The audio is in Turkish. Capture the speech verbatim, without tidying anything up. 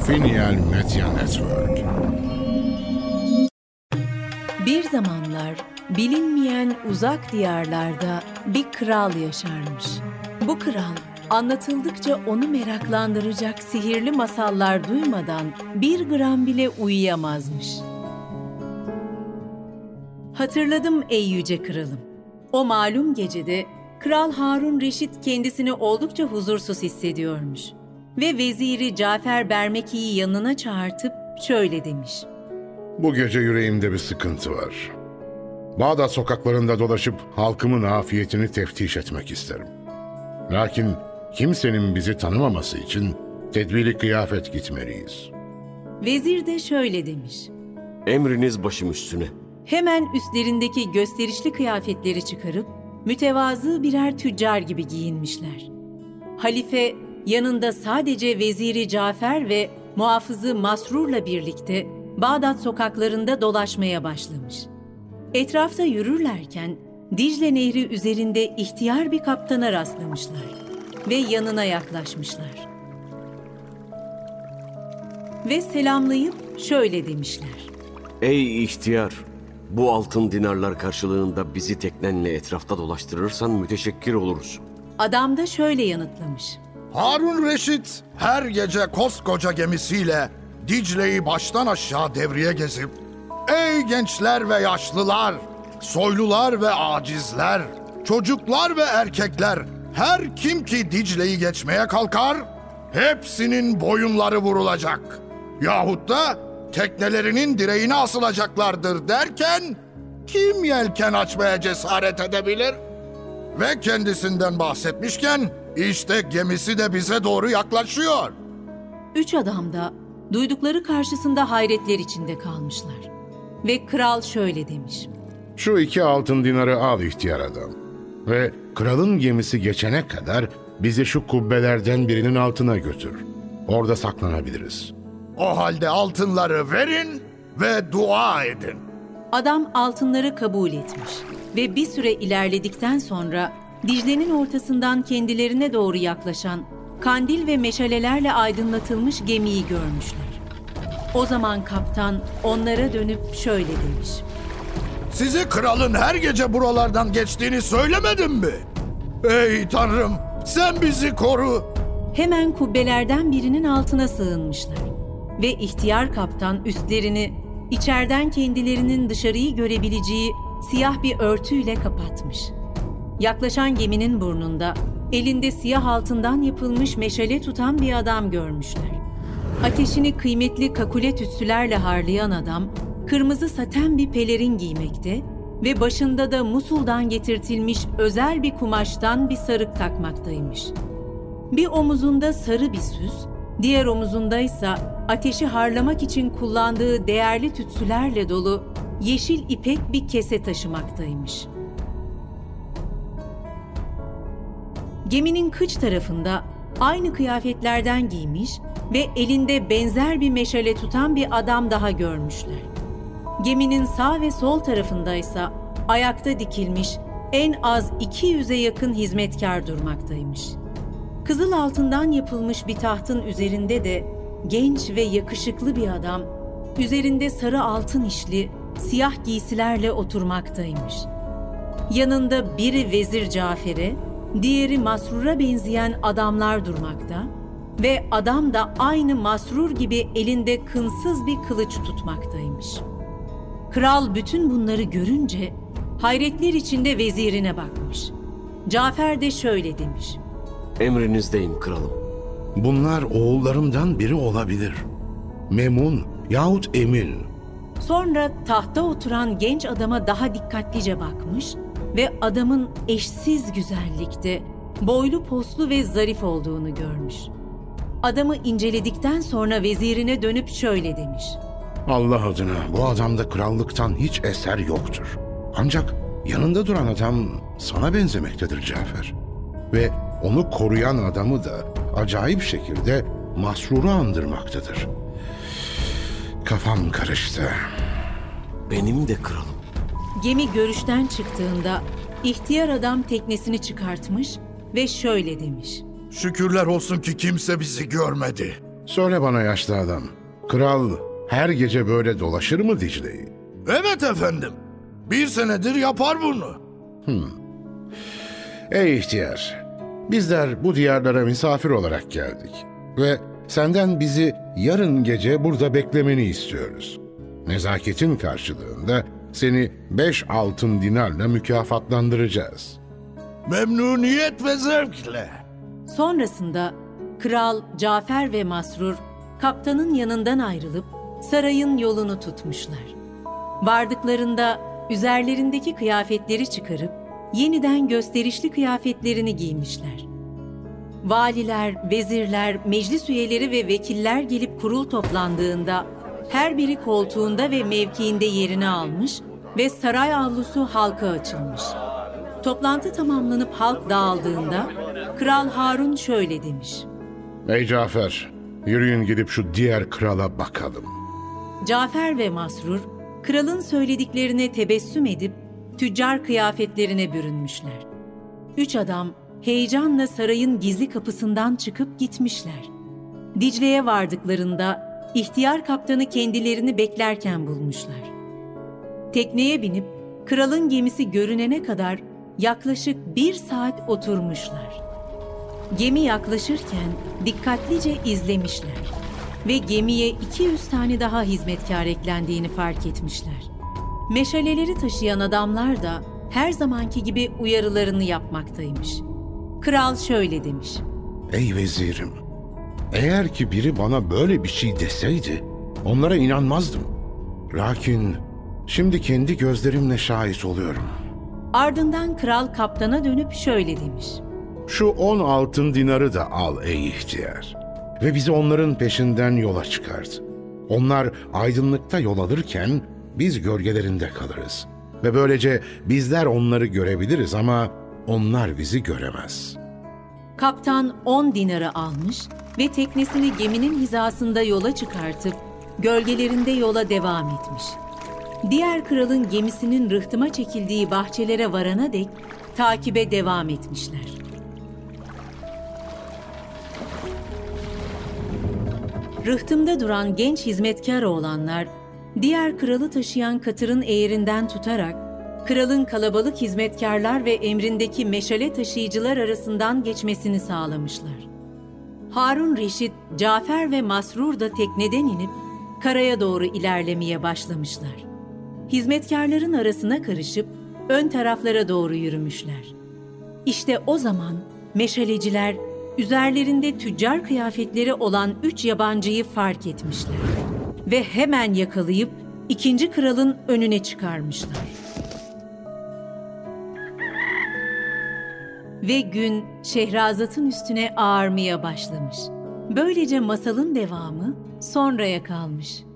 Finial Media Network. Bir zamanlar bilinmeyen uzak diyarlarda bir kral yaşarmış. Bu kral anlatıldıkça onu meraklandıracak sihirli masallar duymadan bir gram bile uyuyamazmış. Hatırladım ey yüce kralım. O malum gecede Kral Harun Reşit kendisini oldukça huzursuz hissediyormuş. Ve veziri Cafer Bermeki'yi yanına çağırtıp şöyle demiş. Bu gece yüreğimde bir sıkıntı var. Bağdat sokaklarında dolaşıp halkımın afiyetini teftiş etmek isterim. Lakin kimsenin bizi tanımaması için tedbirli kıyafet gitmeliyiz. Vezir de şöyle demiş. Emriniz başım üstüne. Hemen üstlerindeki gösterişli kıyafetleri çıkarıp mütevazı birer tüccar gibi giyinmişler. Halife yanında sadece veziri Cafer ve muhafızı Masrur'la birlikte Bağdat sokaklarında dolaşmaya başlamış. Etrafta yürürlerken Dicle Nehri üzerinde ihtiyar bir kaptana rastlamışlar ve yanına yaklaşmışlar. Ve selamlayıp şöyle demişler. Ey ihtiyar! Bu altın dinarlar karşılığında bizi teknenle etrafta dolaştırırsan müteşekkir oluruz. Adam da şöyle yanıtlamış. Harun Reşit her gece koskoca gemisiyle Dicle'yi baştan aşağı devriye gezip ey gençler ve yaşlılar, soylular ve acizler, çocuklar ve erkekler, her kim ki Dicle'yi geçmeye kalkar, hepsinin boyunları vurulacak. Yahut da teknelerinin direğine asılacaklardır derken, kim yelken açmaya cesaret edebilir? Ve kendisinden bahsetmişken, işte gemisi de bize doğru yaklaşıyor. Üç adam da duydukları karşısında hayretler içinde kalmışlar. Ve kral şöyle demiş. Şu iki altın dinarı al ihtiyar adam. Ve kralın gemisi geçene kadar bizi şu kubbelerden birinin altına götür. Orada saklanabiliriz. O halde altınları verin ve dua edin. Adam altınları kabul etmiş ve bir süre ilerledikten sonra Dicle'nin ortasından kendilerine doğru yaklaşan kandil ve meşalelerle aydınlatılmış gemiyi görmüşler. O zaman kaptan onlara dönüp şöyle demiş. Size kralın her gece buralardan geçtiğini söylemedim mi? Ey Tanrım, sen bizi koru. Hemen kubbelerden birinin altına sığınmışlar. Ve ihtiyar kaptan üstlerini içeriden kendilerinin dışarıyı görebileceği siyah bir örtüyle kapatmış. Yaklaşan geminin burnunda elinde siyah altından yapılmış meşale tutan bir adam görmüşler. Ateşini kıymetli kakule tütsülerle harlayan adam, kırmızı saten bir pelerin giymekte ve başında da Musul'dan getirtilmiş özel bir kumaştan bir sarık takmaktaymış. Bir omuzunda sarı bir süs, diğer omuzundaysa ateşi harlamak için kullandığı değerli tütsülerle dolu yeşil ipek bir kese taşımaktaymış. Geminin kıç tarafında aynı kıyafetlerden giymiş ve elinde benzer bir meşale tutan bir adam daha görmüşler. Geminin sağ ve sol tarafındaysa ayakta dikilmiş en az iki yüze yakın hizmetkar durmaktaymış. Kızıl altından yapılmış bir tahtın üzerinde de genç ve yakışıklı bir adam, üzerinde sarı altın işli, siyah giysilerle oturmaktaymış. Yanında biri Vezir Cafer'e, diğeri Masrur'a benzeyen adamlar durmakta ve adam da aynı Masrur gibi elinde kınsız bir kılıç tutmaktaymış. Kral bütün bunları görünce hayretler içinde vezirine bakmış. Cafer de şöyle demiş. Emrinizdeyim kralım. Bunlar oğullarımdan biri olabilir. Memun yahut Emin. Sonra tahta oturan genç adama daha dikkatlice bakmış ve adamın eşsiz güzellikte, boylu poslu ve zarif olduğunu görmüş. Adamı inceledikten sonra vezirine dönüp şöyle demiş. Allah adına bu adamda krallıktan hiç eser yoktur. Ancak yanında duran adam sana benzemektedir Cafer. Ve onu koruyan adamı da acayip şekilde Masrur'u andırmaktadır. Kafam karıştı. Benim de kralım. Gemi görüşten çıktığında ihtiyar adam teknesini çıkartmış ve şöyle demiş. Şükürler olsun ki kimse bizi görmedi. Söyle bana yaşlı adam, kral her gece böyle dolaşır mı Dicle'yi? Evet efendim. Bir senedir yapar bunu. Ey ihtiyar, bizler bu diyarlara misafir olarak geldik ve senden bizi yarın gece burada beklemeni istiyoruz. Nezaketin karşılığında seni beş altın dinarla mükafatlandıracağız. Memnuniyet ve zevkle. Sonrasında kral, Cafer ve Masrur kaptanın yanından ayrılıp sarayın yolunu tutmuşlar. Vardıklarında üzerlerindeki kıyafetleri çıkarıp yeniden gösterişli kıyafetlerini giymişler. Valiler, vezirler, meclis üyeleri ve vekiller gelip kurul toplandığında her biri koltuğunda ve mevkiinde yerini almış ve saray avlusu halka açılmış. Toplantı tamamlanıp halk dağıldığında Kral Harun şöyle demiş: Ey Cafer, yürüyün gidip şu diğer krala bakalım. Cafer ve Masrur, kralın söylediklerine tebessüm edip tüccar kıyafetlerine bürünmüşler. Üç adam heyecanla sarayın gizli kapısından çıkıp gitmişler. Dicle'ye vardıklarında ihtiyar kaptanı kendilerini beklerken bulmuşlar. Tekneye binip kralın gemisi görünene kadar yaklaşık bir saat oturmuşlar. Gemi yaklaşırken dikkatlice izlemişler ve gemiye iki yüz tane daha hizmetkar eklendiğini fark etmişler. Meşaleleri taşıyan adamlar da her zamanki gibi uyarılarını yapmaktaymış. Kral şöyle demiş: Ey vezirim, eğer ki biri bana böyle bir şey deseydi, onlara inanmazdım. Lakin şimdi kendi gözlerimle şahit oluyorum. Ardından kral kaptana dönüp şöyle demiş: Şu on altın dinarı da al ey ihtiyar ve bizi onların peşinden yola çıkart. Onlar aydınlıkta yol alırken biz gölgelerinde kalırız ve böylece bizler onları görebiliriz ama onlar bizi göremez. Kaptan on dinarı almış ve teknesini geminin hizasında yola çıkartıp gölgelerinde yola devam etmiş. Diğer kralın gemisinin rıhtıma çekildiği bahçelere varana dek takibe devam etmişler. Rıhtımda duran genç hizmetkar oğlanlar, diğer kralı taşıyan katırın eğerinden tutarak, kralın kalabalık hizmetkarlar ve emrindeki meşale taşıyıcılar arasından geçmesini sağlamışlar. Harun Reşit, Cafer ve Masrur da tekneden inip karaya doğru ilerlemeye başlamışlar. Hizmetkarların arasına karışıp ön taraflara doğru yürümüşler. İşte o zaman meşaleciler üzerlerinde tüccar kıyafetleri olan üç yabancıyı fark etmişler ve hemen yakalayıp ikinci kralın önüne çıkarmışlar. Ve gün Şehrazat'ın üstüne ağarmaya başlamış. Böylece masalın devamı sonraya kalmış.